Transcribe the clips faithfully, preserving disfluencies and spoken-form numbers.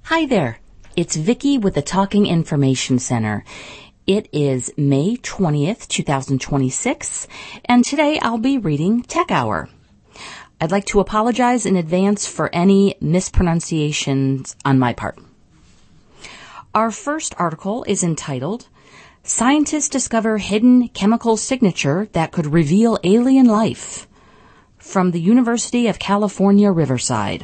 Hi there. It's Vicki with the Talking Information Center. It is May twentieth, twenty twenty-six, and today I'll be reading Tech Hour. I'd like to apologize in advance for any mispronunciations on my part. Our first article is entitled, Scientists Discover Hidden Chemical Signature That Could Reveal Alien Life, from the University of California, Riverside.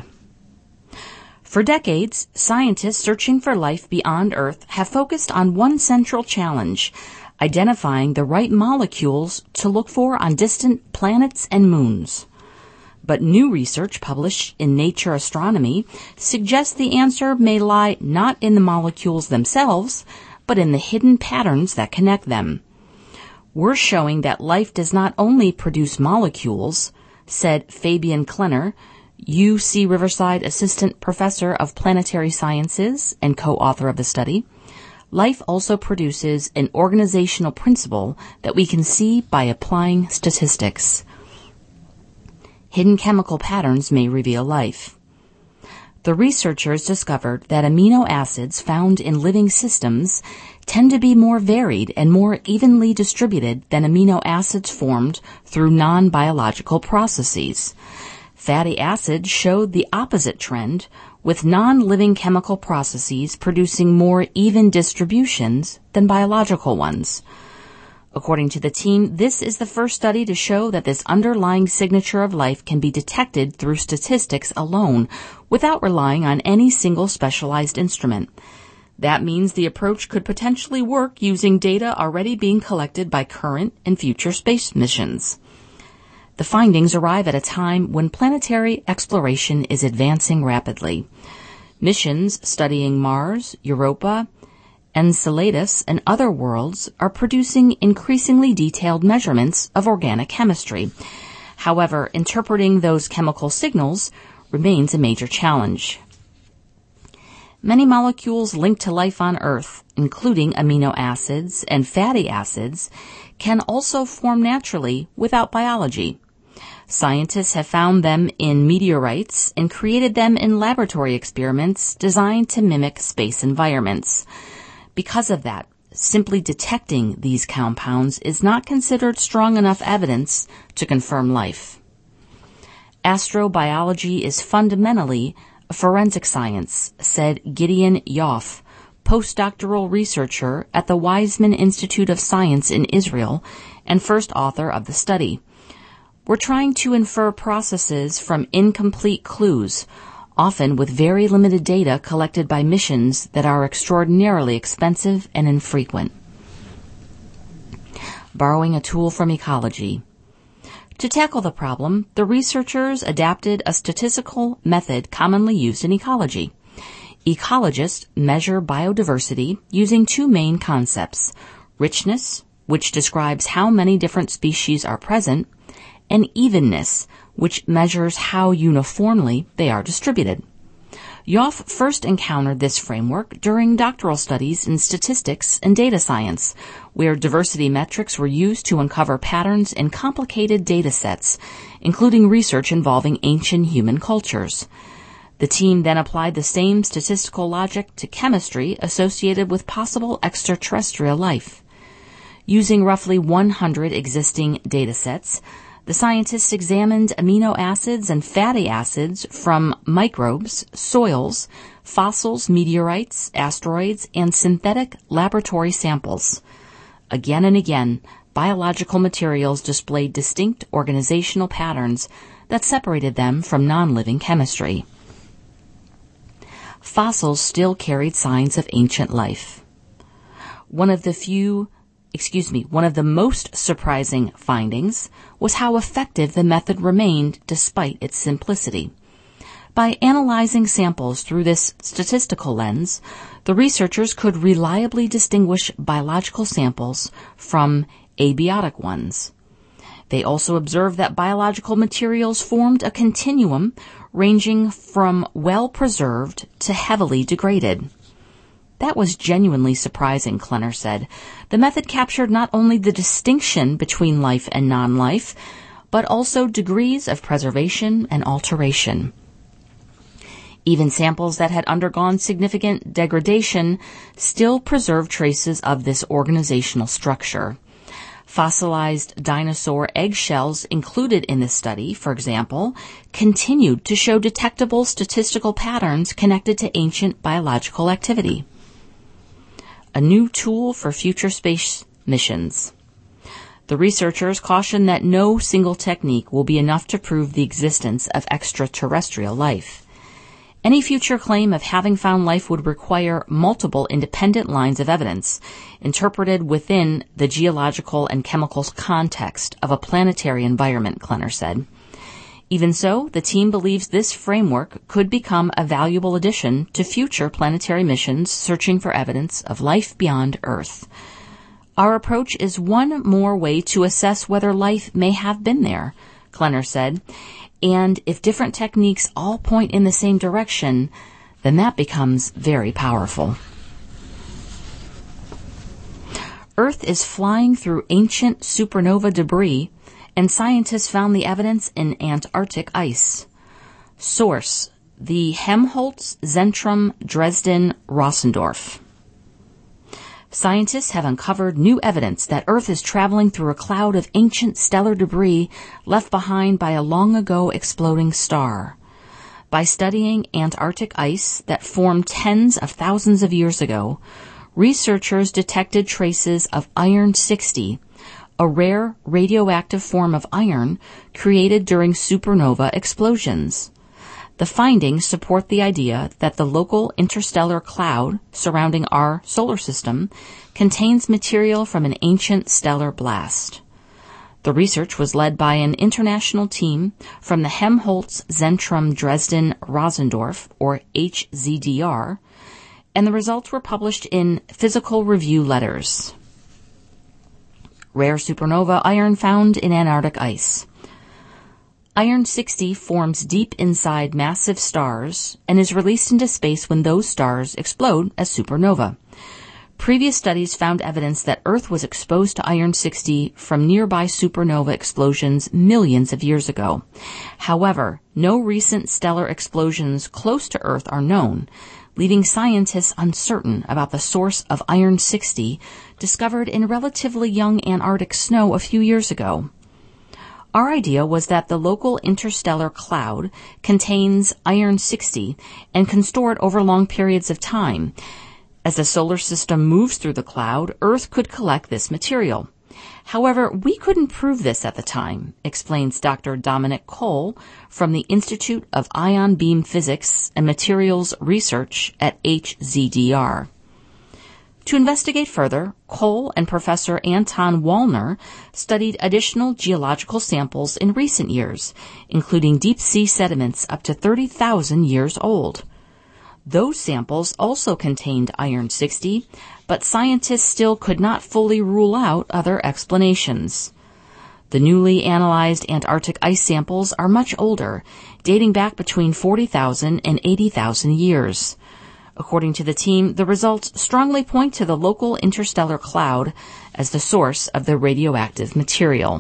For decades, scientists searching for life beyond Earth have focused on one central challenge, identifying the right molecules to look for on distant planets and moons. But new research published in Nature Astronomy suggests the answer may lie not in the molecules themselves, but in the hidden patterns that connect them. We're showing that life does not only produce molecules, said Fabian Klenner, U C Riverside Assistant Professor of Planetary Sciences and co-author of the study. Life also produces an organizational principle that we can see by applying statistics. Hidden chemical patterns may reveal life. The researchers discovered that amino acids found in living systems tend to be more varied and more evenly distributed than amino acids formed through non-biological processes. Fatty acids showed the opposite trend, with non-living chemical processes producing more even distributions than biological ones. According to the team, this is the first study to show that this underlying signature of life can be detected through statistics alone, without relying on any single specialized instrument. That means the approach could potentially work using data already being collected by current and future space missions. The findings arrive at a time when planetary exploration is advancing rapidly. Missions studying Mars, Europa, Enceladus, and other worlds are producing increasingly detailed measurements of organic chemistry. However, interpreting those chemical signals remains a major challenge. Many molecules linked to life on Earth, including amino acids and fatty acids, can also form naturally without biology. Scientists have found them in meteorites and created them in laboratory experiments designed to mimic space environments. Because of that, simply detecting these compounds is not considered strong enough evidence to confirm life. Astrobiology is fundamentally a forensic science, said Gideon Yoff, postdoctoral researcher at the Weizmann Institute of Science in Israel and first author of the study. We're trying to infer processes from incomplete clues, often with very limited data collected by missions that are extraordinarily expensive and infrequent. Borrowing a tool from ecology. To tackle the problem, the researchers adapted a statistical method commonly used in ecology. Ecologists measure biodiversity using two main concepts: richness, which describes how many different species are present, and evenness, which measures how uniformly they are distributed. Yoff first encountered this framework during doctoral studies in statistics and data science, where diversity metrics were used to uncover patterns in complicated data sets, including research involving ancient human cultures. The team then applied the same statistical logic to chemistry associated with possible extraterrestrial life. Using roughly one hundred existing data sets, the scientists examined amino acids and fatty acids from microbes, soils, fossils, meteorites, asteroids, and synthetic laboratory samples. Again and again, biological materials displayed distinct organizational patterns that separated them from non-living chemistry. Fossils still carried signs of ancient life. One of the few Excuse me, one of the most surprising findings was how effective the method remained despite its simplicity. By analyzing samples through this statistical lens, the researchers could reliably distinguish biological samples from abiotic ones. They also observed that biological materials formed a continuum ranging from well-preserved to heavily degraded. That was genuinely surprising, Klenner said. The method captured not only the distinction between life and non-life, but also degrees of preservation and alteration. Even samples that had undergone significant degradation still preserve traces of this organizational structure. Fossilized dinosaur eggshells included in this study, for example, continued to show detectable statistical patterns connected to ancient biological activity. A new tool for future space missions. The researchers caution that no single technique will be enough to prove the existence of extraterrestrial life. Any future claim of having found life would require multiple independent lines of evidence, interpreted within the geological and chemical context of a planetary environment, Klenner said. Even so, the team believes this framework could become a valuable addition to future planetary missions searching for evidence of life beyond Earth. Our approach is one more way to assess whether life may have been there, Klenner said. And if different techniques all point in the same direction, then that becomes very powerful. Earth is flying through ancient supernova debris, and scientists found the evidence in Antarctic ice. Source: the Helmholtz Zentrum Dresden Rossendorf. Scientists have uncovered new evidence that Earth is traveling through a cloud of ancient stellar debris left behind by a long-ago exploding star. By studying Antarctic ice that formed tens of thousands of years ago, researchers detected traces of iron sixty, a rare radioactive form of iron created during supernova explosions. The findings support the idea that the local interstellar cloud surrounding our solar system contains material from an ancient stellar blast. The research was led by an international team from the Helmholtz Zentrum Dresden Rossendorf, or H Z D R, and the results were published in Physical Review Letters. Rare supernova iron found in Antarctic ice. Iron sixty forms deep inside massive stars and is released into space when those stars explode as supernova. Previous studies found evidence that Earth was exposed to iron sixty from nearby supernova explosions millions of years ago. However, no recent stellar explosions close to Earth are known, leaving scientists uncertain about the source of iron sixty discovered in relatively young Antarctic snow a few years ago. Our idea was that the local interstellar cloud contains iron sixty and can store it over long periods of time. As the solar system moves through the cloud, Earth could collect this material. However, we couldn't prove this at the time, explains Doctor Dominic Cole from the Institute of Ion Beam Physics and Materials Research at H Z D R. To investigate further, Cole and Professor Anton Wallner studied additional geological samples in recent years, including deep-sea sediments up to thirty thousand years old. Those samples also contained iron sixty, but scientists still could not fully rule out other explanations. The newly analyzed Antarctic ice samples are much older, dating back between forty thousand and eighty thousand years. According to the team, the results strongly point to the local interstellar cloud as the source of the radioactive material.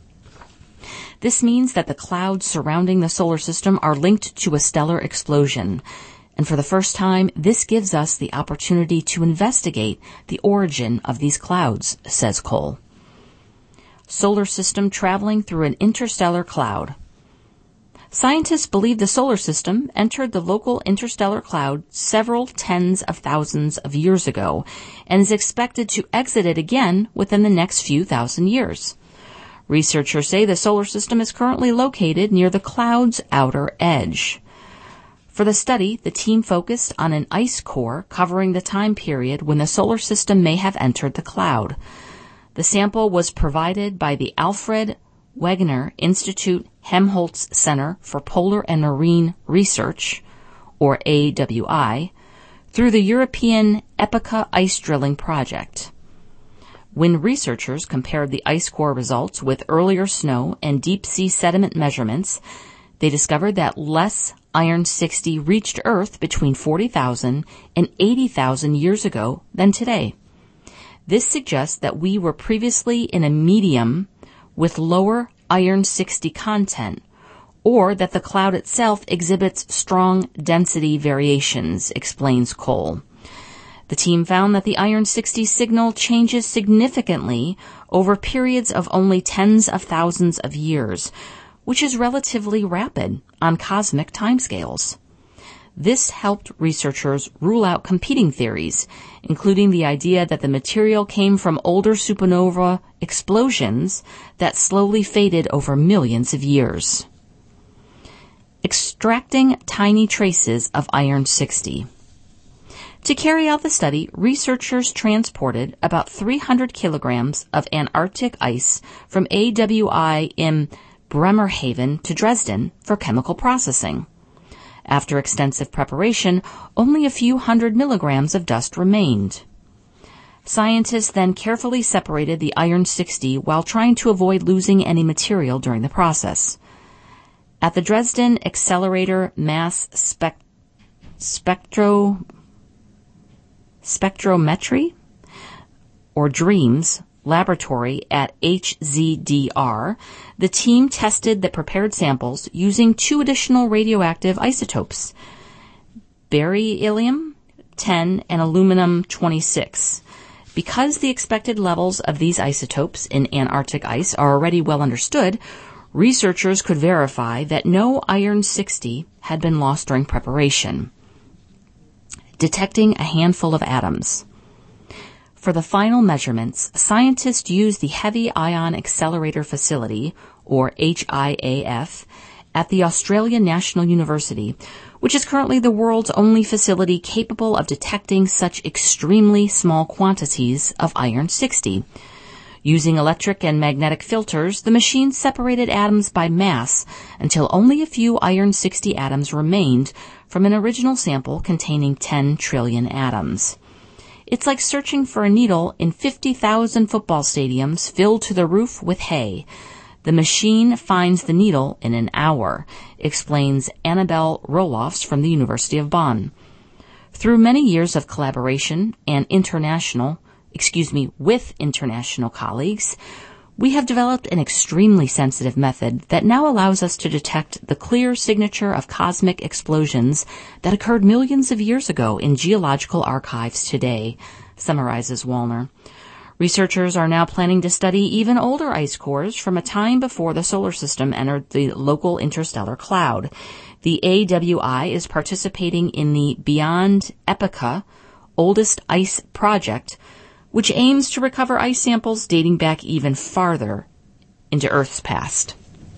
This means that the clouds surrounding the solar system are linked to a stellar explosion. And for the first time, this gives us the opportunity to investigate the origin of these clouds, says Cole. Solar system traveling through an interstellar cloud. Scientists believe the solar system entered the local interstellar cloud several tens of thousands of years ago and is expected to exit it again within the next few thousand years. Researchers say the solar system is currently located near the cloud's outer edge. For the study, the team focused on an ice core covering the time period when the solar system may have entered the cloud. The sample was provided by the Alfred Wegener Institute Helmholtz Center for Polar and Marine Research, or A W I, through the European EPICA ice drilling project. When researchers compared the ice core results with earlier snow and deep-sea sediment measurements, they discovered that less iron sixty reached Earth between forty thousand and eighty thousand years ago than today. This suggests that we were previously in a medium with lower iron sixty content, or that the cloud itself exhibits strong density variations, explains Cole. The team found that the iron sixty signal changes significantly over periods of only tens of thousands of years, which is relatively rapid on cosmic timescales. This helped researchers rule out competing theories, including the idea that the material came from older supernova explosions that slowly faded over millions of years. Extracting tiny traces of iron sixty. To carry out the study, researchers transported about three hundred kilograms of Antarctic ice from A W I in Bremerhaven to Dresden for chemical processing. After extensive preparation, only a few hundred milligrams of dust remained. Scientists then carefully separated the iron sixty while trying to avoid losing any material during the process. At the Dresden Accelerator Mass Spec- Spectro, Spectrometry, or DREAMS, laboratory at H Z D R, the team tested the prepared samples using two additional radioactive isotopes, beryllium ten and aluminum twenty-six. Because the expected levels of these isotopes in Antarctic ice are already well understood, researchers could verify that no iron sixty had been lost during preparation. Detecting a handful of atoms. For the final measurements, scientists used the Heavy Ion Accelerator Facility, or H I A F, at the Australian National University, which is currently the world's only facility capable of detecting such extremely small quantities of iron sixty. Using electric and magnetic filters, the machine separated atoms by mass until only a few iron sixty atoms remained from an original sample containing ten trillion atoms. It's like searching for a needle in fifty thousand football stadiums filled to the roof with hay. The machine finds the needle in an hour, explains Annabelle Roelofs from the University of Bonn. Through many years of collaboration and international, excuse me, with international colleagues, we have developed an extremely sensitive method that now allows us to detect the clear signature of cosmic explosions that occurred millions of years ago in geological archives today, summarizes Wallner. Researchers are now planning to study even older ice cores from a time before the solar system entered the local interstellar cloud. The A W I is participating in the Beyond Epocha Oldest Ice Project, which aims to recover ice samples dating back even farther into Earth's past.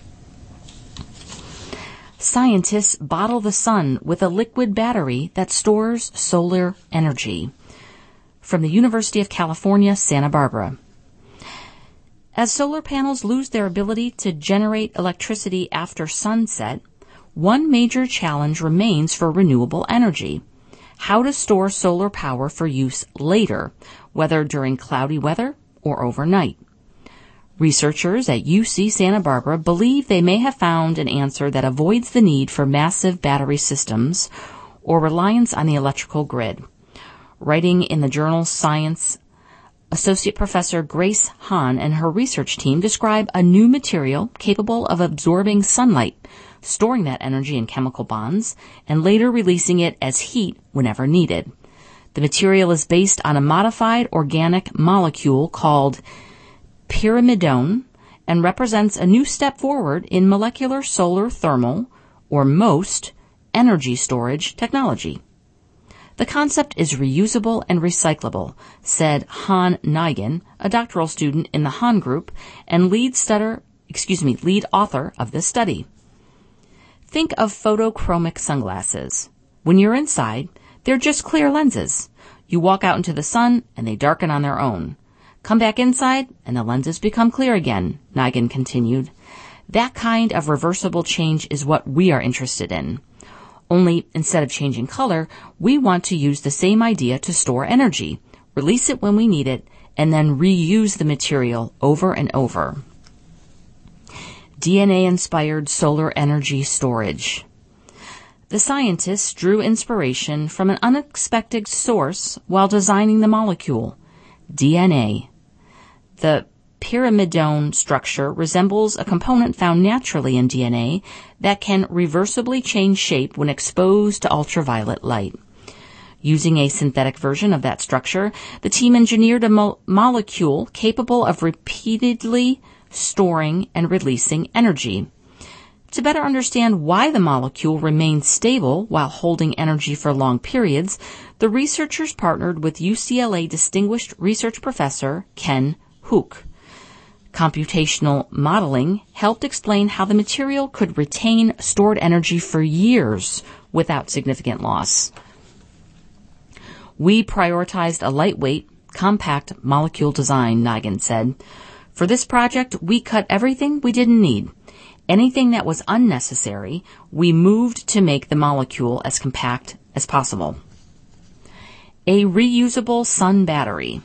Scientists bottle the sun with a liquid battery that stores solar energy. From the University of California, Santa Barbara. As solar panels lose their ability to generate electricity after sunset, one major challenge remains for renewable energy: how to store solar power for use later, whether during cloudy weather or overnight. Researchers at U C Santa Barbara believe they may have found an answer that avoids the need for massive battery systems or reliance on the electrical grid. Writing in the journal Science, Associate Professor Grace Hahn and her research team describe a new material capable of absorbing sunlight, storing that energy in chemical bonds, and later releasing it as heat whenever needed. The material is based on a modified organic molecule called pyrimidone and represents a new step forward in molecular solar thermal, or MOST, energy storage technology. The concept is reusable and recyclable, said Han Nigan, a doctoral student in the Han Group and lead stutter, excuse me, lead author of this study. Think of photochromic sunglasses. When you're inside, they're just clear lenses. You walk out into the sun and they darken on their own. Come back inside and the lenses become clear again, Nigan continued. That kind of reversible change is what we are interested in. Only instead of changing color, we want to use the same idea to store energy, release it when we need it, and then reuse the material over and over. D N A-inspired solar energy storage. The scientists drew inspiration from an unexpected source while designing the molecule, D N A. The pyrimidone structure resembles a component found naturally in D N A that can reversibly change shape when exposed to ultraviolet light. Using a synthetic version of that structure, the team engineered a mo- molecule capable of repeatedly storing and releasing energy. To better understand why the molecule remains stable while holding energy for long periods, the researchers partnered with U C L A distinguished research professor Ken Hook. Computational modeling helped explain how the material could retain stored energy for years without significant loss. We prioritized a lightweight, compact molecule design, Nigan said. For this project, we cut everything we didn't need. Anything that was unnecessary, we moved to make the molecule as compact as possible. A reusable sun battery.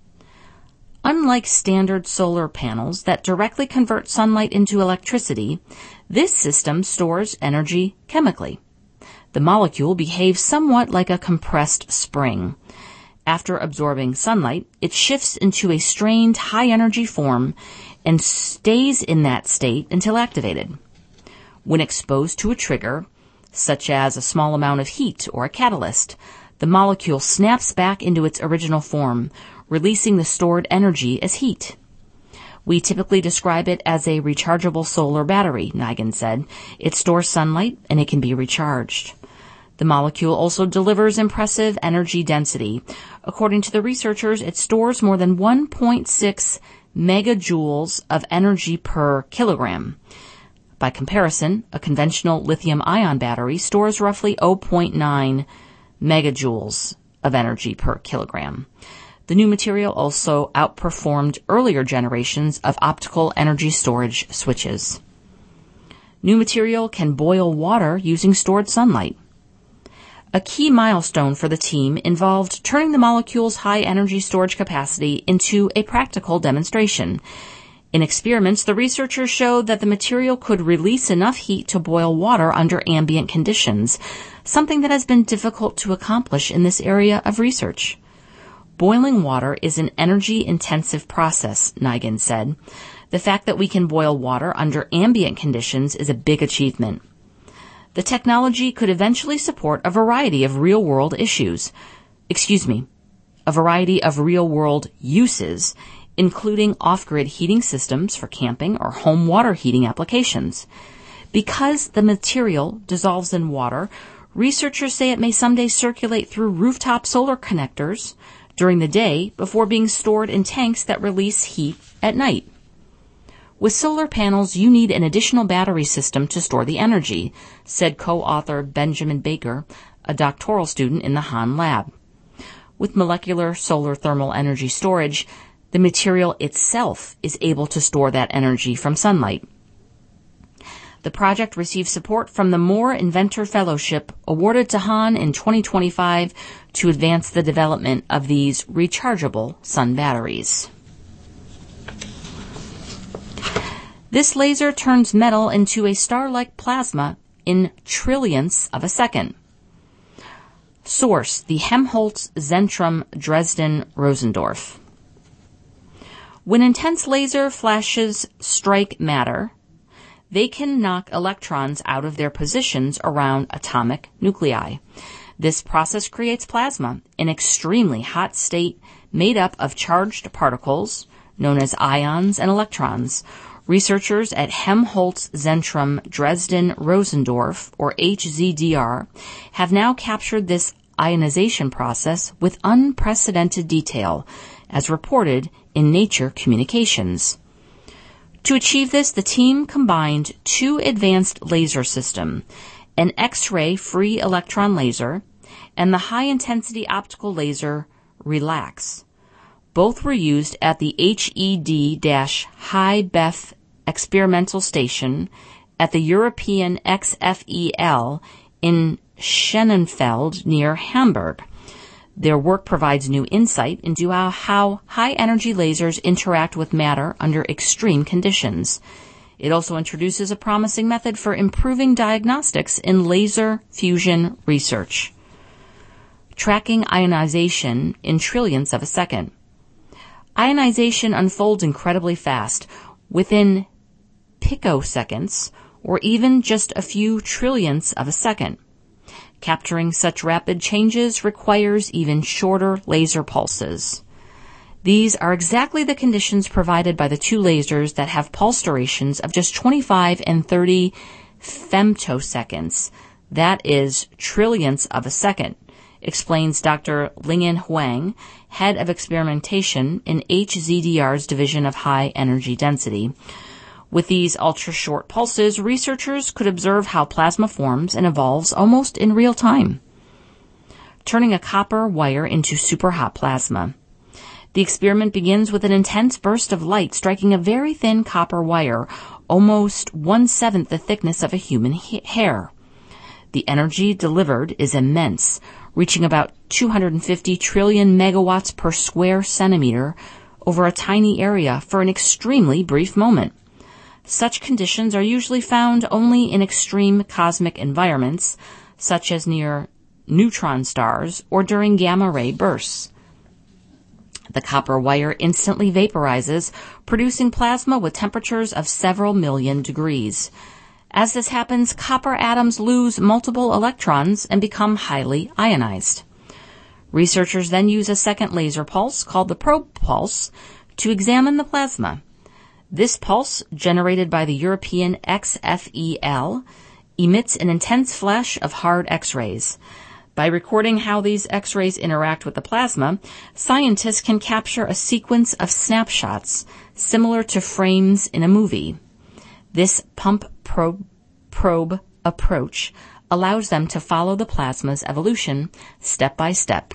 Unlike standard solar panels that directly convert sunlight into electricity, this system stores energy chemically. The molecule behaves somewhat like a compressed spring. After absorbing sunlight, it shifts into a strained high-energy form and stays in that state until activated. When exposed to a trigger, such as a small amount of heat or a catalyst, the molecule snaps back into its original form, releasing the stored energy as heat. We typically describe it as a rechargeable solar battery, Nigan said. It stores sunlight and it can be recharged. The molecule also delivers impressive energy density. According to the researchers, it stores more than one point six megajoules of energy per kilogram. By comparison, a conventional lithium-ion battery stores roughly zero point nine megajoules of energy per kilogram. The new material also outperformed earlier generations of optical energy storage switches. New material can boil water using stored sunlight. A key milestone for the team involved turning the molecule's high energy storage capacity into a practical demonstration. In experiments, the researchers showed that the material could release enough heat to boil water under ambient conditions, something that has been difficult to accomplish in this area of research. Boiling water is an energy-intensive process, Nigan said. The fact that we can boil water under ambient conditions is a big achievement. The technology could eventually support a variety of real-world issues, excuse me, a variety of real-world uses, including off-grid heating systems for camping or home water heating applications. Because the material dissolves in water, researchers say it may someday circulate through rooftop solar connectors during the day before being stored in tanks that release heat at night. With solar panels, you need an additional battery system to store the energy, said co-author Benjamin Baker, a doctoral student in the Hahn lab. With molecular solar thermal energy storage, the material itself is able to store that energy from sunlight. The project received support from the Moore Inventor Fellowship awarded to Hahn in twenty twenty-five to advance the development of these rechargeable sun batteries. This laser turns metal into a star-like plasma in trillionths of a second. Source: the Helmholtz Zentrum Dresden Rosendorf. When intense laser flashes strike matter, they can knock electrons out of their positions around atomic nuclei. This process creates plasma, an extremely hot state made up of charged particles, known as ions and electrons. Researchers at Helmholtz Zentrum Dresden Rosendorf, or H Z D R, have now captured this ionization process with unprecedented detail, as reported in Nature Communications. To achieve this, the team combined two advanced laser systems, an X-ray free electron laser and the high-intensity optical laser RELAX. Both were used at the H E D-High B E F experimental station at the European X F E L in Schönefeld near Hamburg. Their work provides new insight into how high-energy lasers interact with matter under extreme conditions. It also introduces a promising method for improving diagnostics in laser fusion research. Tracking ionization in trillionths of a second. Ionization unfolds incredibly fast, within picoseconds, or even just a few trillionths of a second. Capturing such rapid changes requires even shorter laser pulses. These are exactly the conditions provided by the two lasers that have pulse durations of just twenty-five and thirty femtoseconds. That is trillionths of a second, explains Doctor Lingyan Huang, head of experimentation in H Z D R's Division of High Energy Density. With these ultra-short pulses, researchers could observe how plasma forms and evolves almost in real time, turning a copper wire into superhot plasma. The experiment begins with an intense burst of light striking a very thin copper wire, almost one-seventh the thickness of a human ha- hair. The energy delivered is immense, reaching about two hundred fifty trillion megawatts per square centimeter over a tiny area for an extremely brief moment. Such conditions are usually found only in extreme cosmic environments, such as near neutron stars or during gamma-ray bursts. The copper wire instantly vaporizes, producing plasma with temperatures of several million degrees. As this happens, copper atoms lose multiple electrons and become highly ionized. Researchers then use a second laser pulse, called the probe pulse, to examine the plasma. This pulse, generated by the European X F E L, emits an intense flash of hard X-rays. By recording how these X-rays interact with the plasma, scientists can capture a sequence of snapshots similar to frames in a movie. This pump probe, probe approach allows them to follow the plasma's evolution step by step.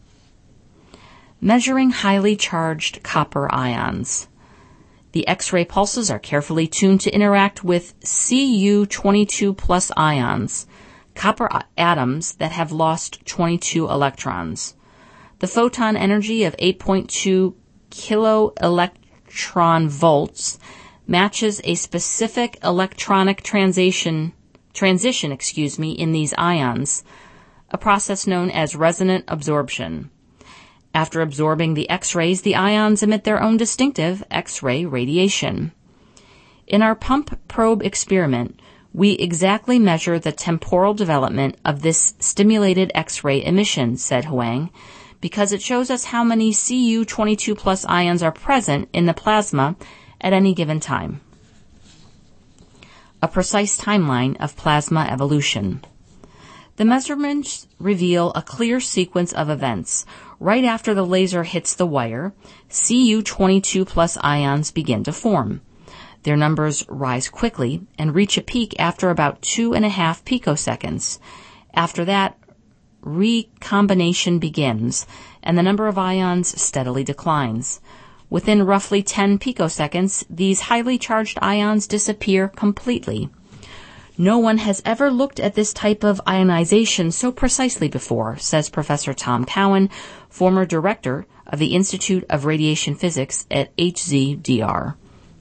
Measuring highly charged copper ions. The X-ray pulses are carefully tuned to interact with C U twenty-two plus ions, copper atoms that have lost twenty-two electrons. The photon energy of eight point two kilo electron volts matches a specific electronic transition, transition, excuse me, in these ions, a process known as resonant absorption. After absorbing the X-rays, the ions emit their own distinctive X-ray radiation. In our pump probe experiment, we exactly measure the temporal development of this stimulated X-ray emission, said Huang, because it shows us how many C U twenty-two plus ions are present in the plasma at any given time. A precise timeline of plasma evolution. The measurements reveal a clear sequence of events. Right after the laser hits the wire, C U twenty-two plus ions begin to form. Their numbers rise quickly and reach a peak after about two and a half picoseconds. After that, recombination begins, and the number of ions steadily declines. Within roughly ten picoseconds, these highly charged ions disappear completely. No one has ever looked at this type of ionization so precisely before, says Professor Tom Cowan, former director of the Institute of Radiation Physics at H Z D R.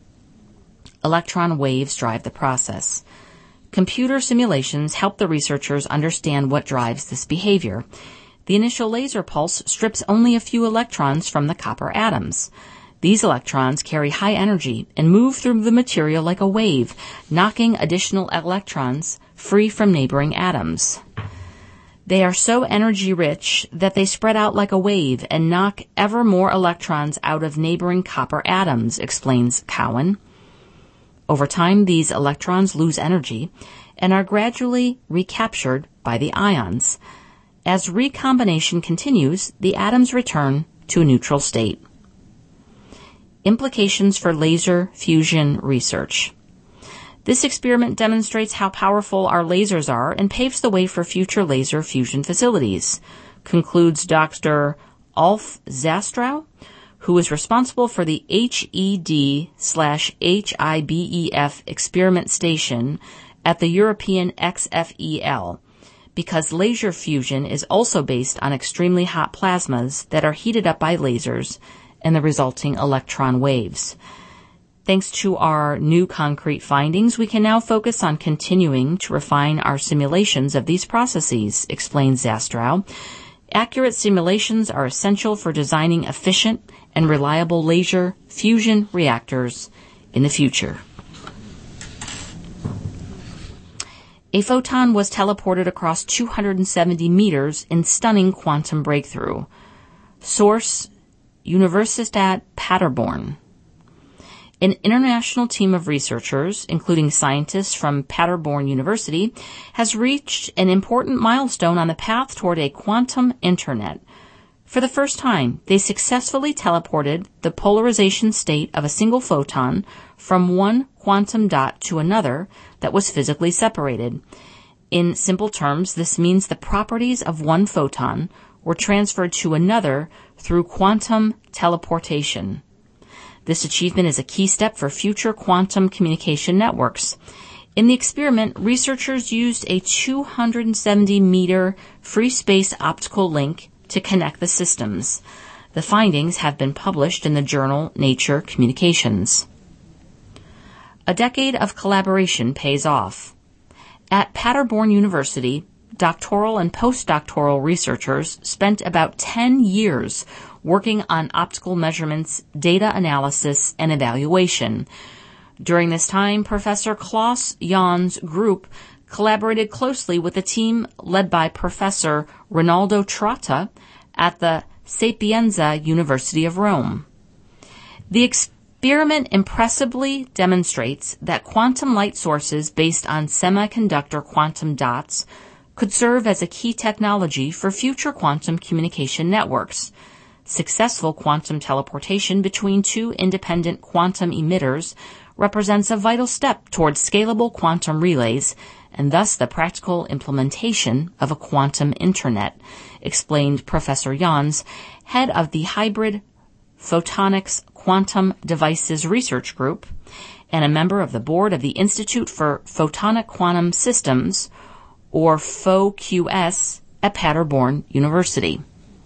Electron waves drive the process. Computer simulations help the researchers understand what drives this behavior. The initial laser pulse strips only a few electrons from the copper atoms. These electrons carry high energy and move through the material like a wave, knocking additional electrons free from neighboring atoms. They are so energy-rich that they spread out like a wave and knock ever more electrons out of neighboring copper atoms, explains Cowan. Over time, these electrons lose energy and are gradually recaptured by the ions. As recombination continues, the atoms return to a neutral state. Implications for laser fusion research. This experiment demonstrates how powerful our lasers are and paves the way for future laser fusion facilities, concludes Doctor Ulf Zastrow, who is responsible for the H E D slash H I B E F experiment station at the European X F E L, because laser fusion is also based on extremely hot plasmas that are heated up by lasers and the resulting electron waves. Thanks to our new concrete findings, we can now focus on continuing to refine our simulations of these processes, explains Zastrow. Accurate simulations are essential for designing efficient and reliable laser fusion reactors in the future. A photon was teleported across two hundred seventy meters in stunning quantum breakthrough. Source: Universitat Paderborn. An international team of researchers, including scientists from Paderborn University, has reached an important milestone on the path toward a quantum internet. For the first time, they successfully teleported the polarization state of a single photon from one quantum dot to another that was physically separated. In simple terms, this means the properties of one photon were transferred to another through quantum teleportation. This achievement is a key step for future quantum communication networks. In the experiment, researchers used a two hundred seventy meter free space optical link to connect the systems. The findings have been published in the journal Nature Communications. A decade of collaboration pays off. At Paderborn University, doctoral and postdoctoral researchers spent about ten years working on optical measurements, data analysis, and evaluation. During this time, Professor Klaus Jahn's group collaborated closely with a team led by Professor Rinaldo Trotta at the Sapienza University of Rome. The experiment impressively demonstrates that quantum light sources based on semiconductor quantum dots could serve as a key technology for future quantum communication networks. Successful quantum teleportation between two independent quantum emitters represents a vital step towards scalable quantum relays and thus the practical implementation of a quantum internet, explained Professor Jans, head of the Hybrid Photonics Quantum Devices Research Group and a member of the board of the Institute for Photonic Quantum Systems, or F O Q S, at Paderborn University.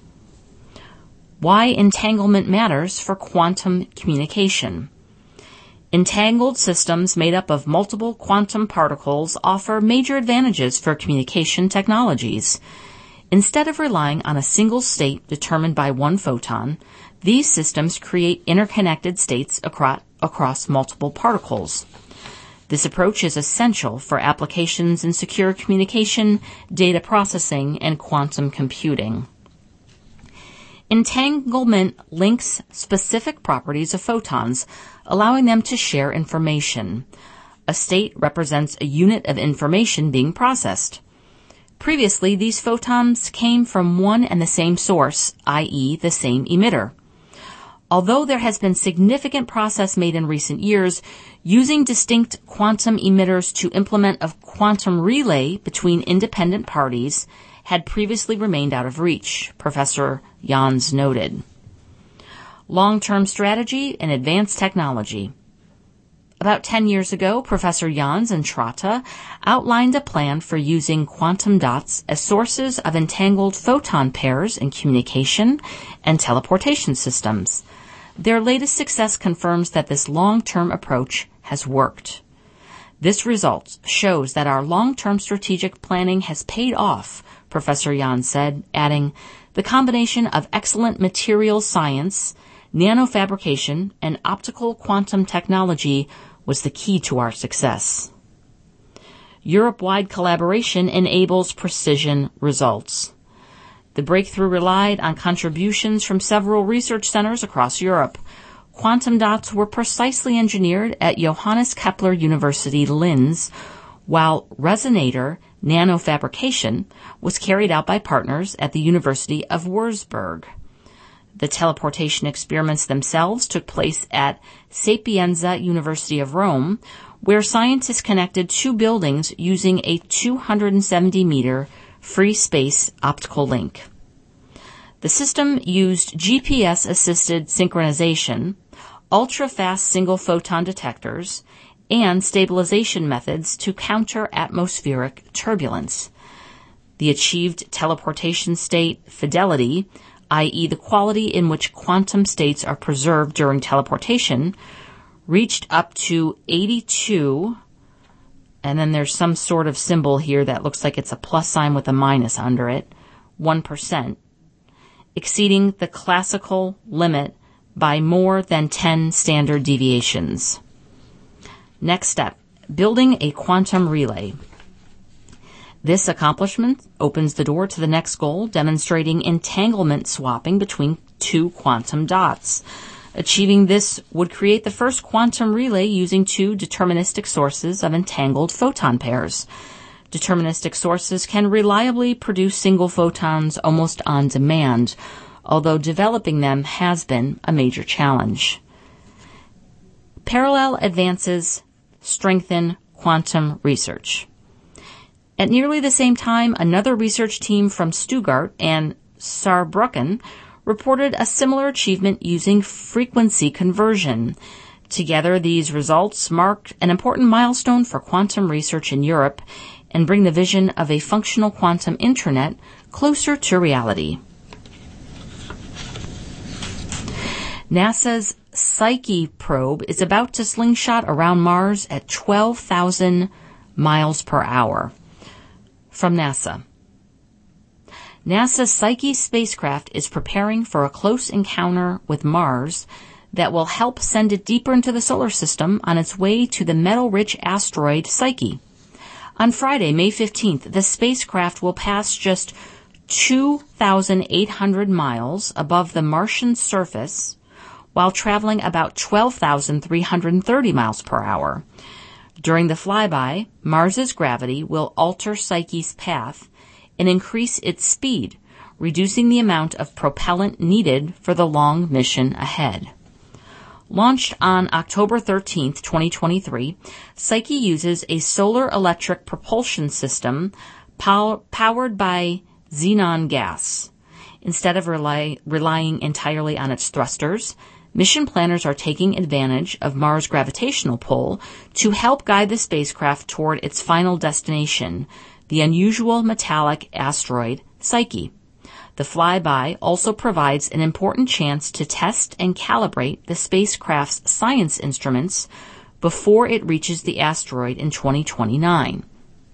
Why entanglement matters for quantum communication. Entangled systems made up of multiple quantum particles offer major advantages for communication technologies. Instead of relying on a single state determined by one photon, these systems create interconnected states across, across multiple particles. This approach is essential for applications in secure communication, data processing, and quantum computing. Entanglement links specific properties of photons, allowing them to share information. A state represents a unit of information being processed. Previously, these photons came from one and the same source, that is the same emitter. Although there has been significant progress made in recent years, using distinct quantum emitters to implement a quantum relay between independent parties had previously remained out of reach, Professor Jans noted. Long-term strategy and advanced technology. About ten years ago, Professor Jans and Trotta outlined a plan for using quantum dots as sources of entangled photon pairs in communication and teleportation systems. Their latest success confirms that this long-term approach has worked. This result shows that our long-term strategic planning has paid off, Professor Jans said, adding, the combination of excellent materials science, nanofabrication, and optical quantum technology was the key to our success. Europe-wide collaboration enables precision results. The breakthrough relied on contributions from several research centers across Europe. Quantum dots were precisely engineered at Johannes Kepler University Linz, while resonator nanofabrication was carried out by partners at the University of Würzburg. The teleportation experiments themselves took place at Sapienza University of Rome, where scientists connected two buildings using a two hundred seventy meter free space optical link. The system used G P S-assisted synchronization, ultra-fast single-photon detectors, and stabilization methods to counter atmospheric turbulence. The achieved teleportation state fidelity, that is the quality in which quantum states are preserved during teleportation, reached up to eighty-two, and then there's some sort of symbol here that looks like it's a plus sign with a minus under it, one percent exceeding the classical limit by more than ten standard deviations. Next step, building a quantum relay. This accomplishment opens the door to the next goal, demonstrating entanglement swapping between two quantum dots. Achieving this would create the first quantum relay using two deterministic sources of entangled photon pairs. Deterministic sources can reliably produce single photons almost on demand, although developing them has been a major challenge. Parallel advances strengthen quantum research. At nearly the same time, another research team from Stuttgart and Saarbrücken reported a similar achievement using frequency conversion. Together, these results marked an important milestone for quantum research in Europe and bring the vision of a functional quantum internet closer to reality. NASA's Psyche probe is about to slingshot around Mars at twelve thousand miles per hour. From NASA. NASA's Psyche spacecraft is preparing for a close encounter with Mars that will help send it deeper into the solar system on its way to the metal-rich asteroid Psyche. On Friday, May fifteenth, the spacecraft will pass just two thousand eight hundred miles above the Martian surface while traveling about twelve thousand three hundred thirty miles per hour. During the flyby, Mars's gravity will alter Psyche's path and increase its speed, reducing the amount of propellant needed for the long mission ahead. Launched on October thirteenth, twenty twenty-three, Psyche uses a solar electric propulsion system pow- powered by xenon gas. Instead of rely- relying entirely on its thrusters, mission planners are taking advantage of Mars' gravitational pull to help guide the spacecraft toward its final destination, the unusual metallic asteroid Psyche. The flyby also provides an important chance to test and calibrate the spacecraft's science instruments before it reaches the asteroid in twenty twenty-nine.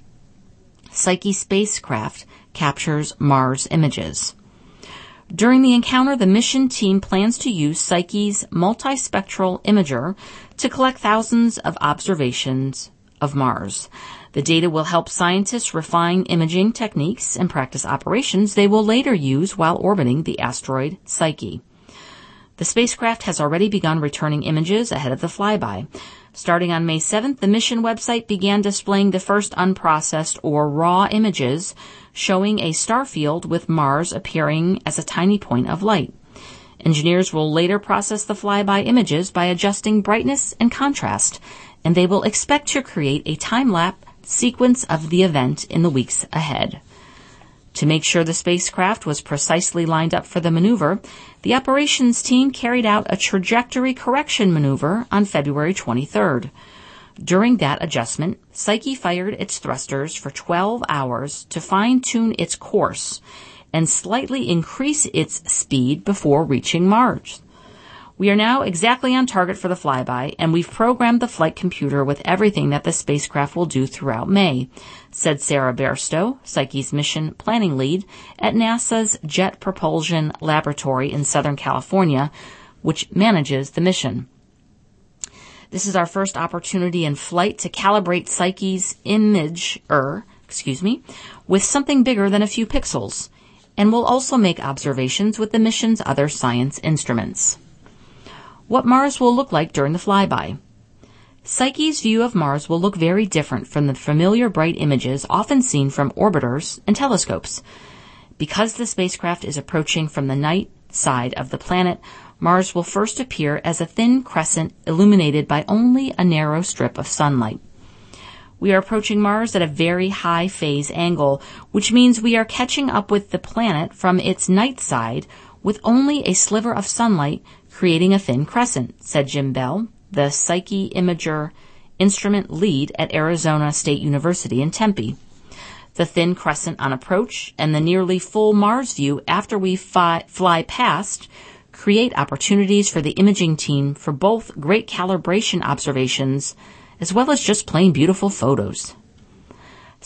Psyche spacecraft captures Mars images. During the encounter, the mission team plans to use Psyche's multispectral imager to collect thousands of observations of Mars. The data will help scientists refine imaging techniques and practice operations they will later use while orbiting the asteroid Psyche. The spacecraft has already begun returning images ahead of the flyby. Starting on May seventh, the mission website began displaying the first unprocessed or raw images showing a star field with Mars appearing as a tiny point of light. Engineers will later process the flyby images by adjusting brightness and contrast, and they will expect to create a time-lapse sequence of the event in the weeks ahead. To make sure the spacecraft was precisely lined up for the maneuver, the operations team carried out a trajectory correction maneuver on February twenty-third. During that adjustment, Psyche fired its thrusters for twelve hours to fine-tune its course and slightly increase its speed before reaching Mars. We are now exactly on target for the flyby, and we've programmed the flight computer with everything that the spacecraft will do throughout May, said Sarah Bairstow, Psyche's mission planning lead at NASA's Jet Propulsion Laboratory in Southern California, which manages the mission. This is our first opportunity in flight to calibrate Psyche's image, er, excuse me, with something bigger than a few pixels, and we'll also make observations with the mission's other science instruments. What Mars will look like during the flyby. Psyche's view of Mars will look very different from the familiar bright images often seen from orbiters and telescopes. Because the spacecraft is approaching from the night side of the planet, Mars will first appear as a thin crescent illuminated by only a narrow strip of sunlight. We are approaching Mars at a very high phase angle, which means we are catching up with the planet from its night side with only a sliver of sunlight creating a thin crescent, said Jim Bell, the Psyche Imager instrument lead at Arizona State University in Tempe. The thin crescent on approach and the nearly full Mars view after we fi- fly past create opportunities for the imaging team for both great calibration observations as well as just plain beautiful photos.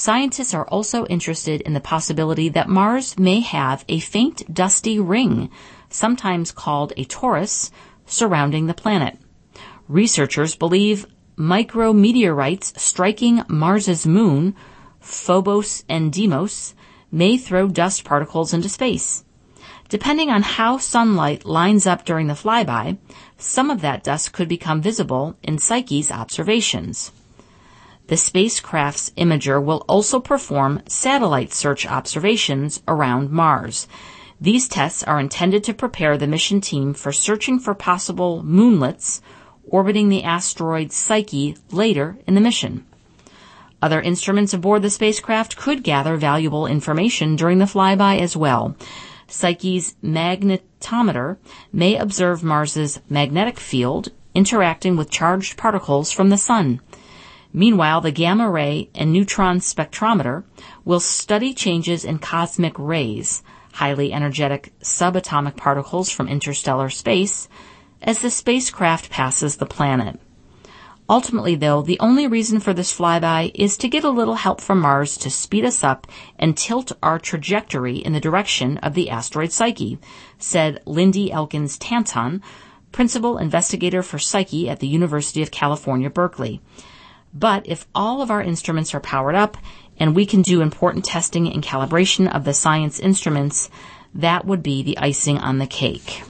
scientists are also interested in the possibility that Mars may have a faint dusty ring, sometimes called a torus, surrounding the planet. Researchers believe micrometeorites striking Mars's moon, Phobos and Deimos, may throw dust particles into space. Depending on how sunlight lines up during the flyby, some of that dust could become visible in Psyche's observations. The spacecraft's imager will also perform satellite search observations around Mars. These tests are intended to prepare the mission team for searching for possible moonlets orbiting the asteroid Psyche later in the mission. Other instruments aboard the spacecraft could gather valuable information during the flyby as well. Psyche's magnetometer may observe Mars's magnetic field interacting with charged particles from the sun. Meanwhile, the gamma ray and neutron spectrometer will study changes in cosmic rays, highly energetic subatomic particles from interstellar space, as the spacecraft passes the planet. Ultimately, though, the only reason for this flyby is to get a little help from Mars to speed us up and tilt our trajectory in the direction of the asteroid Psyche, said Lindy Elkins Tanton, principal investigator for Psyche at the University of California, Berkeley. But if all of our instruments are powered up and we can do important testing and calibration of the science instruments, that would be the icing on the cake.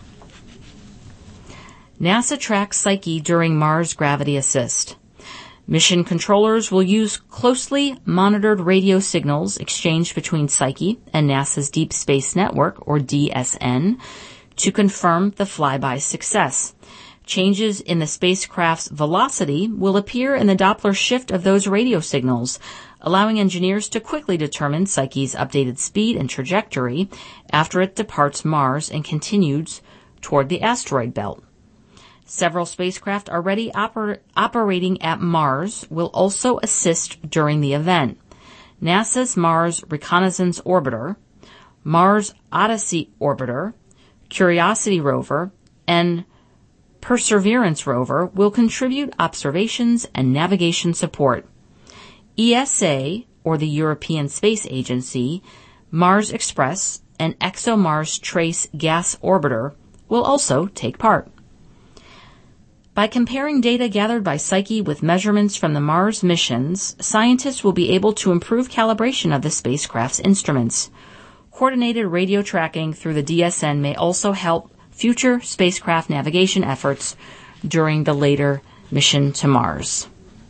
NASA tracks Psyche during Mars gravity assist. Mission controllers will use closely monitored radio signals exchanged between Psyche and NASA's Deep Space Network, or D S N, to confirm the flyby's success. Changes in the spacecraft's velocity will appear in the Doppler shift of those radio signals, allowing engineers to quickly determine Psyche's updated speed and trajectory after it departs Mars and continues toward the asteroid belt. Several spacecraft already oper- operating at Mars will also assist during the event. NASA's Mars Reconnaissance Orbiter, Mars Odyssey Orbiter, Curiosity rover, and Perseverance rover will contribute observations and navigation support. E S A, or the European Space Agency, Mars Express, and ExoMars Trace Gas Orbiter will also take part. By comparing data gathered by Psyche with measurements from the Mars missions, scientists will be able to improve calibration of the spacecraft's instruments. Coordinated radio tracking through the D S N may also help future spacecraft navigation efforts during the later mission to Mars.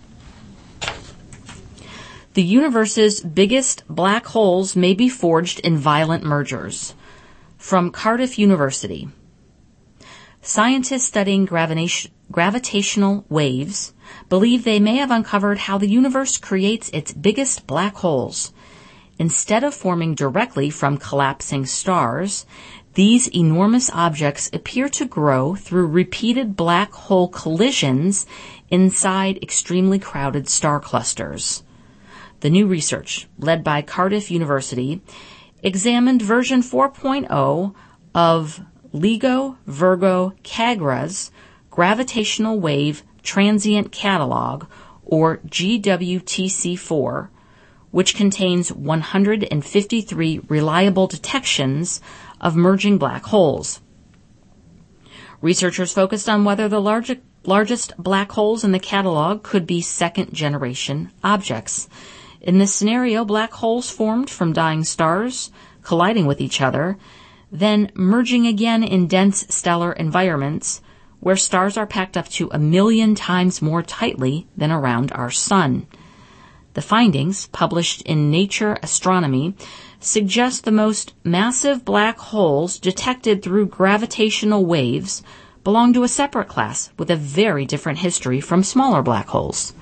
The universe's biggest black holes may be forged in violent mergers. From Cardiff University. Scientists studying gravitation, gravitational waves believe they may have uncovered how the universe creates its biggest black holes. Instead of forming directly from collapsing stars, these enormous objects appear to grow through repeated black hole collisions inside extremely crowded star clusters. The new research, led by Cardiff University, examined version four point oh of LIGO Virgo Cagra's Gravitational Wave Transient Catalog, or G W T C four, which contains one hundred fifty-three reliable detections of merging black holes. Researchers focused on whether the large, largest black holes in the catalog could be second-generation objects. In this scenario, black holes formed from dying stars colliding with each other, then merging again in dense stellar environments where stars are packed up to a million times more tightly than around our sun. The findings, published in Nature Astronomy, suggest the most massive black holes detected through gravitational waves belong to a separate class with a very different history from smaller black holes.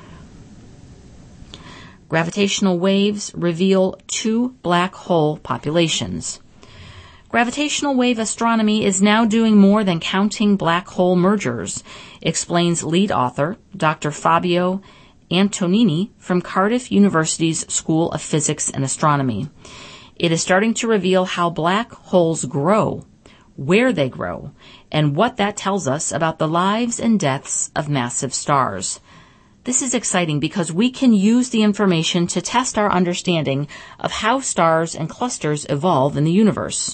Gravitational waves reveal two black hole populations. Gravitational wave astronomy is now doing more than counting black hole mergers, explains lead author Doctor Fabio Antonini from Cardiff University's School of Physics and Astronomy. It is starting to reveal how black holes grow, where they grow, and what that tells us about the lives and deaths of massive stars. This is exciting because we can use the information to test our understanding of how stars and clusters evolve in the universe.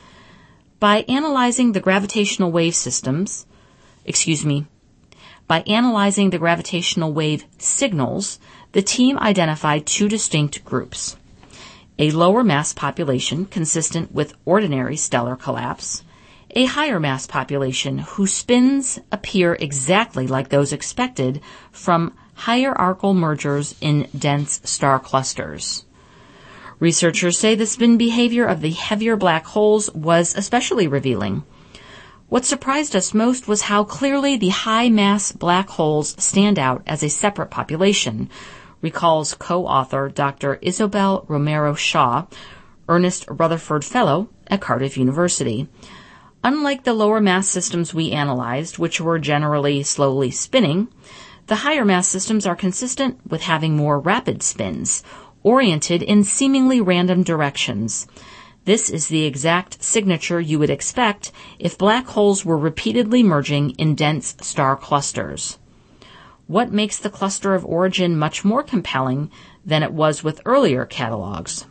By analyzing the gravitational wave systems, excuse me, by analyzing the gravitational wave signals, the team identified two distinct groups. A lower mass population consistent with ordinary stellar collapse, a higher mass population whose spins appear exactly like those expected from hierarchical mergers in dense star clusters. Researchers say the spin behavior of the heavier black holes was especially revealing. What surprised us most was how clearly the high-mass black holes stand out as a separate population, recalls co-author Doctor Isobel Romero-Shaw, Ernest Rutherford Fellow at Cardiff University. Unlike the lower mass systems we analyzed, which were generally slowly spinning, the higher mass systems are consistent with having more rapid spins, oriented in seemingly random directions. This is the exact signature you would expect if black holes were repeatedly merging in dense star clusters. What makes the cluster of origin much more compelling than it was with earlier catalogs?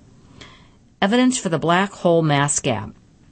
Evidence for the black hole mass gap.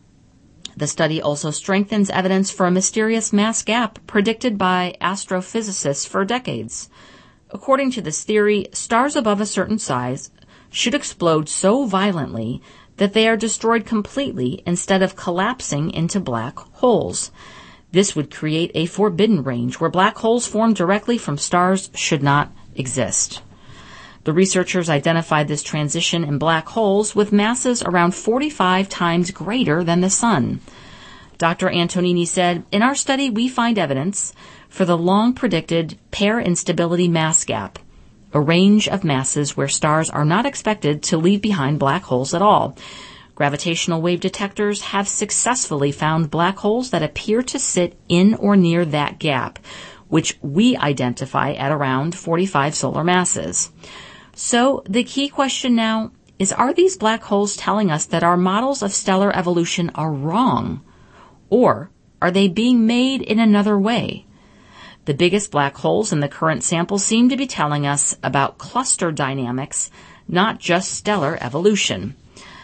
The study also strengthens evidence for a mysterious mass gap predicted by astrophysicists for decades. According to this theory, stars above a certain size should explode so violently that they are destroyed completely instead of collapsing into black holes. This would create a forbidden range where black holes formed directly from stars should not exist. The researchers identified this transition in black holes with masses around forty-five times greater than the Sun. Doctor Antonini said, "In our study, we find evidence for the long-predicted pair instability mass gap, a range of masses where stars are not expected to leave behind black holes at all. Gravitational wave detectors have successfully found black holes that appear to sit in or near that gap, which we identify at around forty-five solar masses." So the key question now is, are these black holes telling us that our models of stellar evolution are wrong? Or are they being made in another way? The biggest black holes in the current sample seem to be telling us about cluster dynamics, not just stellar evolution.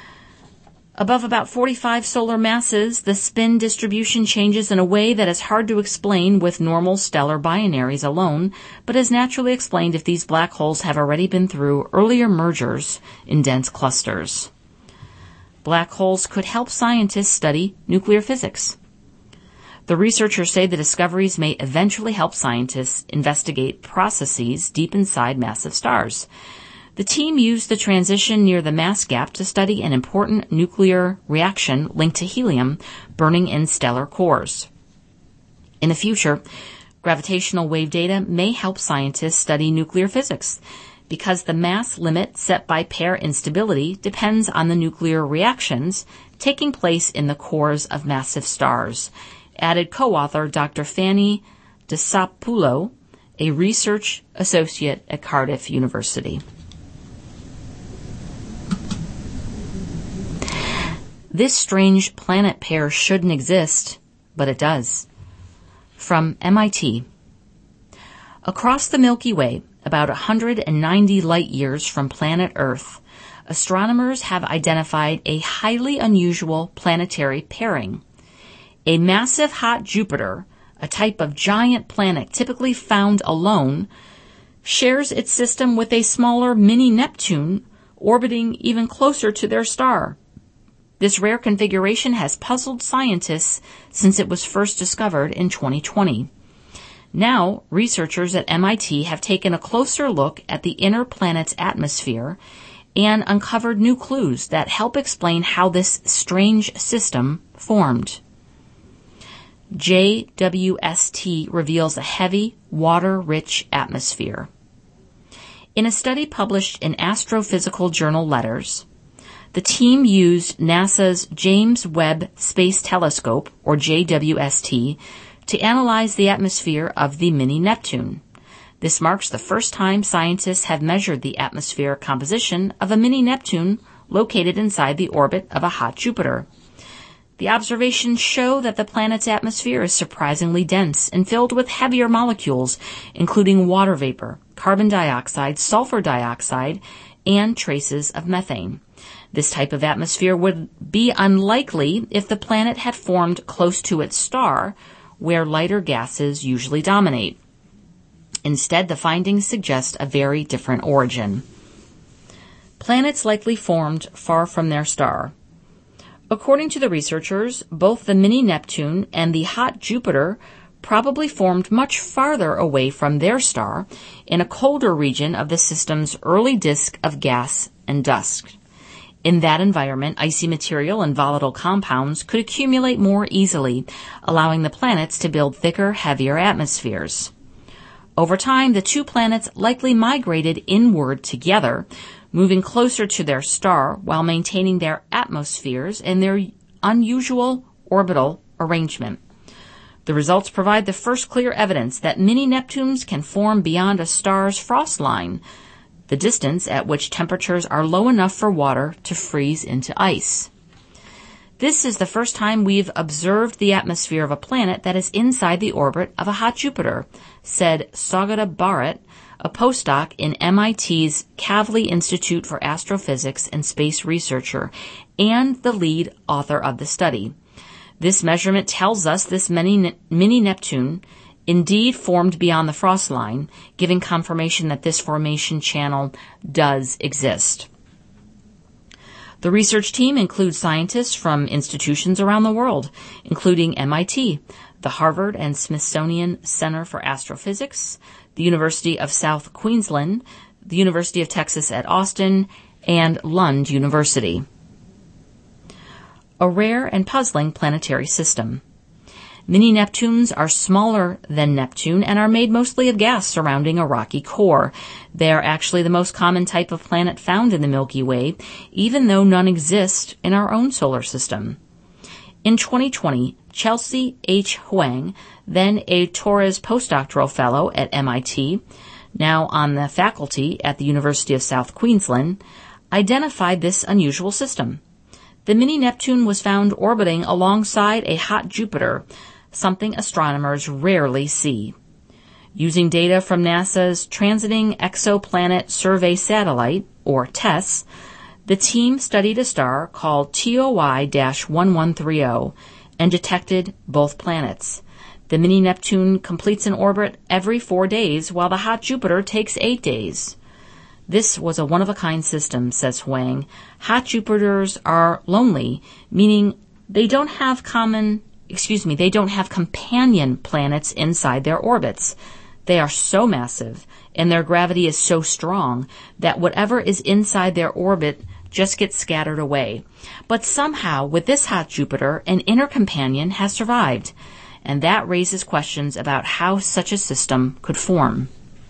Above about forty-five solar masses, the spin distribution changes in a way that is hard to explain with normal stellar binaries alone, but is naturally explained if these black holes have already been through earlier mergers in dense clusters. Black holes could help scientists study nuclear physics. The researchers say the discoveries may eventually help scientists investigate processes deep inside massive stars. The team used the transition near the mass gap to study an important nuclear reaction linked to helium burning in stellar cores. In the future, gravitational wave data may help scientists study nuclear physics, because the mass limit set by pair instability depends on the nuclear reactions taking place in the cores of massive stars, added co-author Doctor Fanny DeSappulo, a research associate at Cardiff University. This strange planet pair shouldn't exist, but it does. From M I T. Across the Milky Way, about one hundred ninety light-years from planet Earth, astronomers have identified a highly unusual planetary pairing. A massive hot Jupiter, a type of giant planet typically found alone, shares its system with a smaller mini-Neptune orbiting even closer to their star. This rare configuration has puzzled scientists since it was first discovered in twenty twenty. Now, researchers at M I T have taken a closer look at the inner planet's atmosphere and uncovered new clues that help explain how this strange system formed. J W S T reveals a heavy, water-rich atmosphere. In a study published in Astrophysical Journal Letters, the team used NASA's James Webb Space Telescope, or J W S T, to analyze the atmosphere of the mini-Neptune. This marks the first time scientists have measured the atmospheric composition of a mini-Neptune located inside the orbit of a hot Jupiter. The observations show that the planet's atmosphere is surprisingly dense and filled with heavier molecules, including water vapor, carbon dioxide, sulfur dioxide, and traces of methane. This type of atmosphere would be unlikely if the planet had formed close to its star, where lighter gases usually dominate. Instead, the findings suggest a very different origin. Planets likely formed far from their star. According to the researchers, both the mini Neptune and the hot Jupiter probably formed much farther away from their star in a colder region of the system's early disk of gas and dust. In that environment, icy material and volatile compounds could accumulate more easily, allowing the planets to build thicker, heavier atmospheres. Over time, the two planets likely migrated inward together, moving closer to their star while maintaining their atmospheres and their unusual orbital arrangement. The results provide the first clear evidence that mini-Neptunes can form beyond a star's frost line, the distance at which temperatures are low enough for water to freeze into ice. This is the first time we've observed the atmosphere of a planet that is inside the orbit of a hot Jupiter, said Saugata Bharat, a postdoc in M I T's Kavli Institute for Astrophysics and Space Researcher, and the lead author of the study. This measurement tells us this mini, mini Neptune indeed formed beyond the frost line, giving confirmation that this formation channel does exist. The research team includes scientists from institutions around the world, including M I T, the Harvard and Smithsonian Center for Astrophysics, the University of South Queensland, the University of Texas at Austin, and Lund University. A rare and puzzling planetary system. Mini-Neptunes are smaller than Neptune and are made mostly of gas surrounding a rocky core. They are actually the most common type of planet found in the Milky Way, even though none exist in our own solar system. In twenty twenty, Chelsea H. Huang, then a Torres postdoctoral fellow at M I T, now on the faculty at the University of South Queensland, identified this unusual system. The mini-Neptune was found orbiting alongside a hot Jupiter, something astronomers rarely see. Using data from NASA's Transiting Exoplanet Survey Satellite, or TESS, the team studied a star called T O I eleven thirty and detected both planets. The mini-Neptune completes an orbit every four days, while the hot Jupiter takes eight days. This was a one-of-a-kind system, says Huang. Hot Jupiters are lonely, meaning they don't have common, excuse me, they don't have companion planets inside their orbits. They are so massive, and their gravity is so strong that whatever is inside their orbit just gets scattered away. But somehow, with this hot Jupiter, an inner companion has survived, and that raises questions about how such a system could form.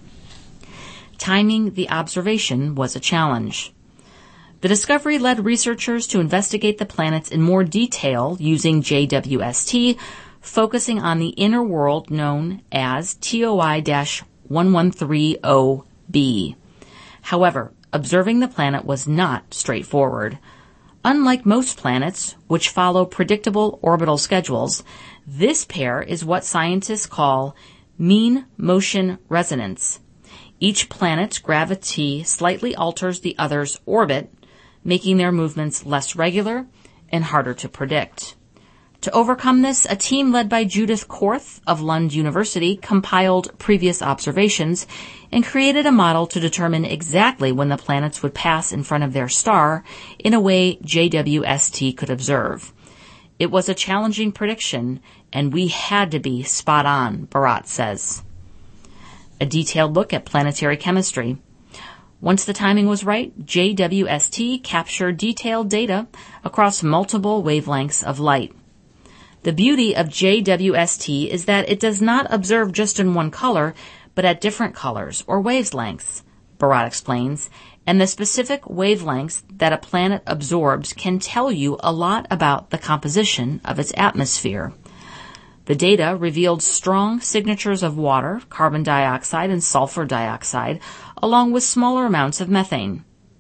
Timing the observation was a challenge. The discovery led researchers to investigate the planets in more detail using J W S T, focusing on the inner world known as T O I eleven thirty b. However, observing the planet was not straightforward. Unlike most planets, which follow predictable orbital schedules, this pair is what scientists call mean motion resonance. Each planet's gravity slightly alters the other's orbit, making their movements less regular and harder to predict. To overcome this, a team led by Judith Korth of Lund University compiled previous observations and created a model to determine exactly when the planets would pass in front of their star in a way J W S T could observe. It was a challenging prediction, and we had to be spot on, Bharat says. A detailed look at planetary chemistry. Once the timing was right, J W S T captured detailed data across multiple wavelengths of light. The beauty of J W S T is that it does not observe just in one color, but at different colors or wavelengths, Bharat explains, and the specific wavelengths that a planet absorbs can tell you a lot about the composition of its atmosphere. The data revealed strong signatures of water, carbon dioxide, and sulfur dioxide, along with smaller amounts of methane.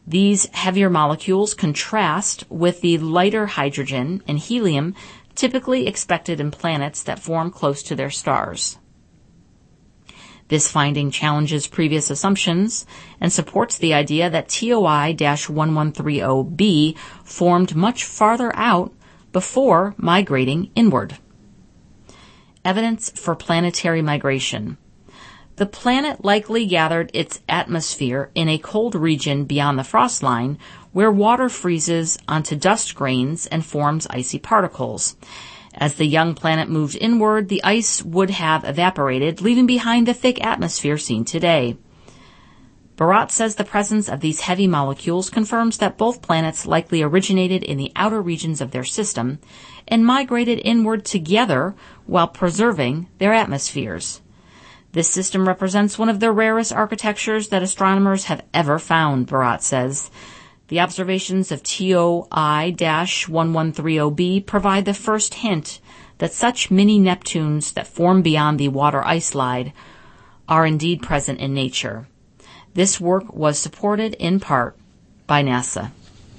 These heavier molecules contrast with the lighter hydrogen and helium typically expected in planets that form close to their stars. This finding challenges previous assumptions and supports the idea that T O I eleven thirty b formed much farther out before migrating inward. Evidence for planetary migration. The planet likely gathered its atmosphere in a cold region beyond the frost line, where water freezes onto dust grains and forms icy particles. As the young planet moved inward, the ice would have evaporated, leaving behind the thick atmosphere seen today. Bharat says the presence of these heavy molecules confirms that both planets likely originated in the outer regions of their system and migrated inward together while preserving their atmospheres. This system represents one of the rarest architectures that astronomers have ever found, Bharat says. The observations of T O I eleven thirty b provide the first hint that such mini-Neptunes that form beyond the water ice slide are indeed present in nature. This work was supported in part by NASA.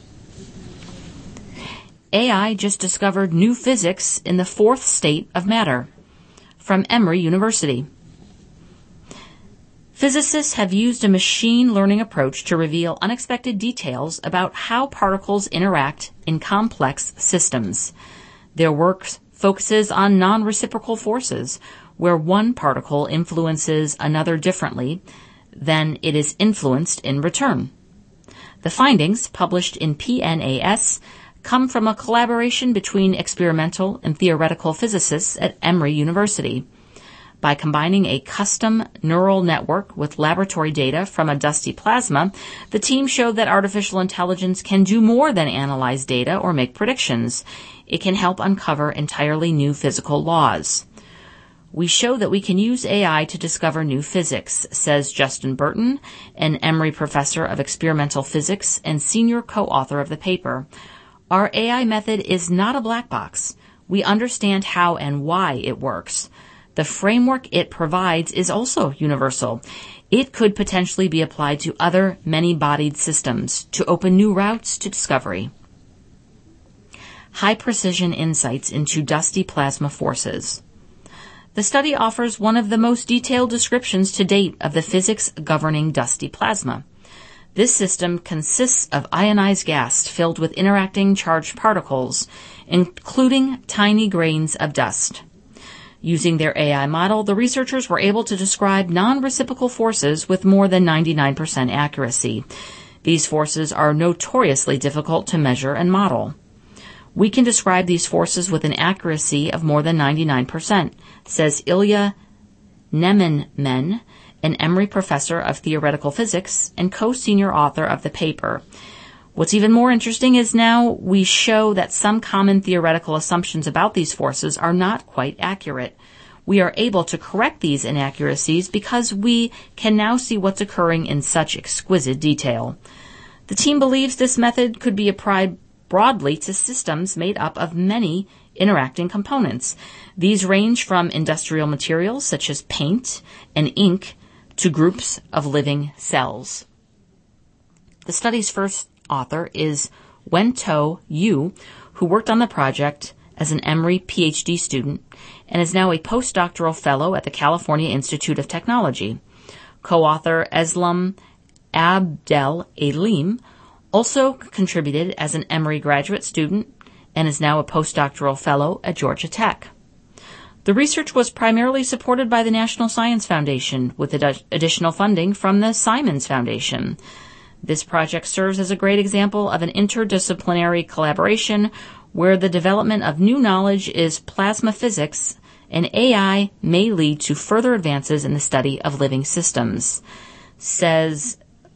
A I just discovered new physics in the fourth state of matter. From Emory University. Physicists have used a machine learning approach to reveal unexpected details about how particles interact in complex systems. Their work focuses on non-reciprocal forces, where one particle influences another differently than it is influenced in return. The findings, published in P N A S, come from a collaboration between experimental and theoretical physicists at Emory University. By combining a custom neural network with laboratory data from a dusty plasma, the team showed that artificial intelligence can do more than analyze data or make predictions. It can help uncover entirely new physical laws. We show that we can use A I to discover new physics, says Justin Burton, an Emory professor of experimental physics and senior co-author of the paper. Our A I method is not a black box. We understand how and why it works. The framework it provides is also universal. It could potentially be applied to other many-bodied systems to open new routes to discovery. High-precision insights into dusty plasma forces. The study offers one of the most detailed descriptions to date of the physics governing dusty plasma. This system consists of ionized gas filled with interacting charged particles, including tiny grains of dust. Using their A I model, the researchers were able to describe non-reciprocal forces with more than ninety-nine percent accuracy. These forces are notoriously difficult to measure and model. We can describe these forces with an accuracy of more than ninety-nine percent, says Ilya Nemenmen, an Emory professor of theoretical physics and co-senior author of the paper. What's even more interesting is now we show that some common theoretical assumptions about these forces are not quite accurate. We are able to correct these inaccuracies because we can now see what's occurring in such exquisite detail. The team believes this method could be applied broadly to systems made up of many interacting components. These range from industrial materials such as paint and ink to groups of living cells. The study's first author is Wen-To Yu, who worked on the project as an Emory P H D student and is now a postdoctoral fellow at the California Institute of Technology. Co-author Eslam Abdel Alim also contributed as an Emory graduate student and is now a postdoctoral fellow at Georgia Tech. The research was primarily supported by the National Science Foundation with ad- additional funding from the Simons Foundation. This project serves as a great example of an interdisciplinary collaboration where the development of new knowledge is plasma physics, and A I may lead to further advances in the study of living systems, says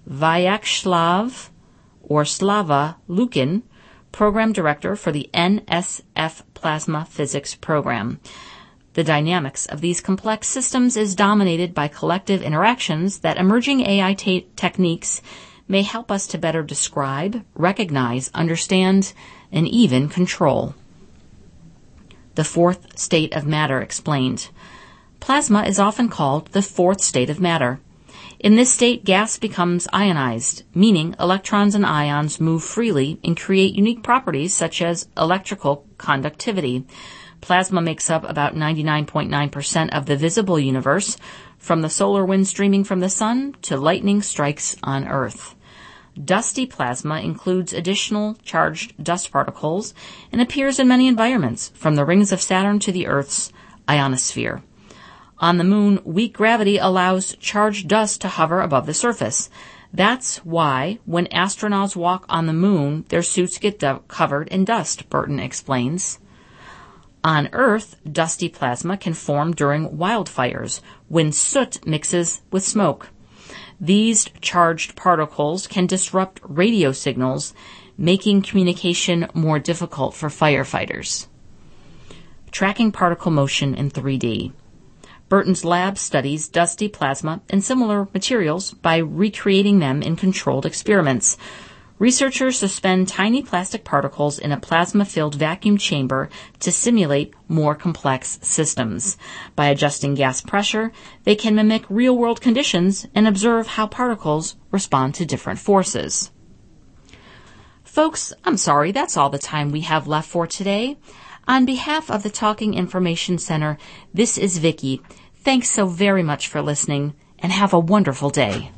Vyacheslav or Slava Lukin, Program Director for the N S F Plasma Physics Program. The dynamics of these complex systems is dominated by collective interactions that emerging A I te- techniques may help us to better describe, recognize, understand, and even control. The fourth state of matter explained. Plasma is often called the fourth state of matter. In this state, gas becomes ionized, meaning electrons and ions move freely and create unique properties such as electrical conductivity. Plasma makes up about ninety-nine point nine percent of the visible universe, from the solar wind streaming from the sun to lightning strikes on Earth. Dusty plasma includes additional charged dust particles and appears in many environments, from the rings of Saturn to the Earth's ionosphere. On the moon, weak gravity allows charged dust to hover above the surface. That's why, when astronauts walk on the moon, their suits get du- covered in dust, Burton explains. On Earth, dusty plasma can form during wildfires, when soot mixes with smoke. These charged particles can disrupt radio signals, making communication more difficult for firefighters. Tracking particle motion in three D. Burton's lab studies dusty plasma and similar materials by recreating them in controlled experiments. Researchers suspend tiny plastic particles in a plasma-filled vacuum chamber to simulate more complex systems. By adjusting gas pressure, they can mimic real-world conditions and observe how particles respond to different forces. Folks, I'm sorry, that's all the time we have left for today. On behalf of the Talking Information Center, this is Vicki. Thanks so very much for listening, and have a wonderful day.